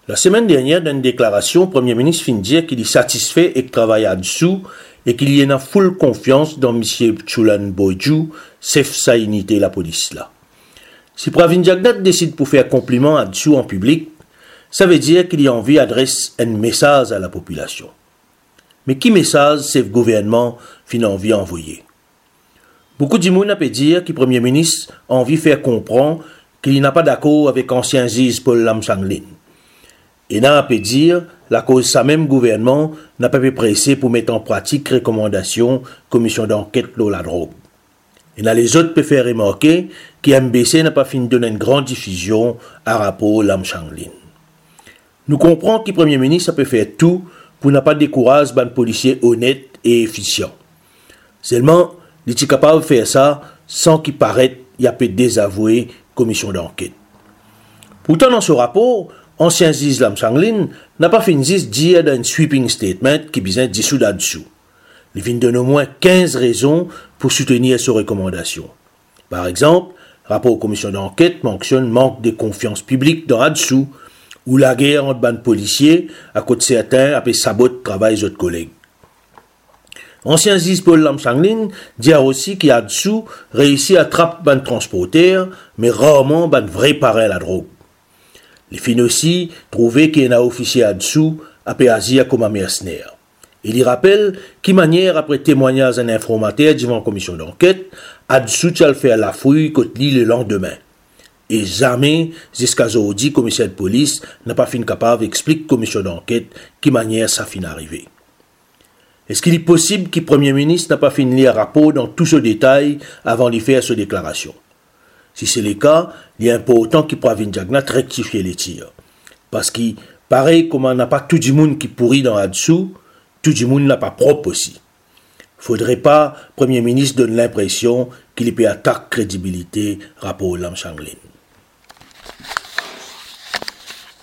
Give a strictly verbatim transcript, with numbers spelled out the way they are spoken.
La semaine dernière, dans une déclaration, le Premier ministre fin dire qu'il est satisfait et qu'il travaille là-dessous et qu'il y a une full confiance dans M. Chulan Boyju, chef sa unité la police là. Si Pravin Jagnat décide pour faire compliment là-dessous en public, ça veut dire qu'il y a envie d'adresser un message à la population. Mais qui message c'est le gouvernement fin envie envoyer? Beaucoup de monde peut dire que le Premier ministre a envie de faire comprendre qu'il n'a pas d'accord avec ancien juge Paul Lam Sang-Lin. Et n'a peut dire la cause sa même gouvernement n'a pas pu presser pour mettre en pratique recommandations commission d'enquête sur la drogue. Et là les autres peuvent faire remarquer que M B C n'a pas fini de donner une grande diffusion à rapport Lam Sang-Lin. Nous comprenons que le Premier ministre peut faire tout pour ne pas décourager un policier honnête et efficient. Seulement, il est capable de faire ça sans qu'il paraisse qu'il a pu désavouer commission d'enquête. Pourtant, dans ce rapport, ancien juge Lam Sang-Lin n'a pas fini de dire dans un sweeping statement qui besoin dissous là-dessous. Il vient donner au moins quinze raisons pour soutenir ses recommandations. Par exemple, le rapport commission d'enquête mentionne manque de confiance publique dans là-dessous, ou la guerre entre les policiers à cause de certains après saboter le travail des autres collègues. Ancien juge Paul Lam Sang-Lin dit aussi qu'il y a dessous réussi à attraper les transporteurs, mais rarement les vrais parrains à la drogue. Les fins aussi trouvé qu'il y a un officier à dessous après agir comme un mercenaire. Il y rappelle qu'il manière après témoignage d'un informateur devant la commission d'enquête, à dessous tu as fait la fouille contre lui le lendemain. Et jamais, jusqu'à aujourd'hui, le commissaire de police n'a pas fini capable d'expliquer à la commission d'enquête qui manière ça fin arrivé. Est-ce qu'il est possible que le Premier ministre n'a pas fini lire le rapport dans tout ce détail avant de faire sa déclaration? Si c'est le cas, il est important qu'il Pravin Jagnat rectifie les tirs. Parce que, pareil comme on n'a pas tout le monde qui pourrit dans là-dessous, tout le monde n'a pas propre aussi. Il ne faudrait pas que le Premier ministre donne l'impression qu'il peut attaquer crédibilité rapport Lam Sang-Lin.